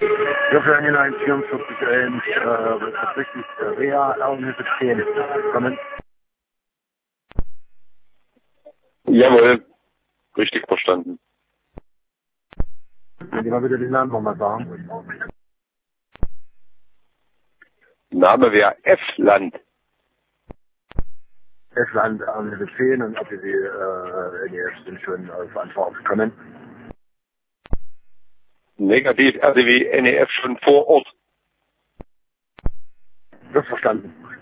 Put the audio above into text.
Ja, für eine 144 das richtig, Rea, Augenhilfe 10. Kommen. Jawohl, richtig verstanden. Können Sie mal bitte den Namen nochmal sagen? Name wäre F-Land. Estland, Augenhilfe 10 und ob Sie NEF sind schon verantwortlich kommen. Negativ RDW NEF schon vor Ort. Wird verstanden.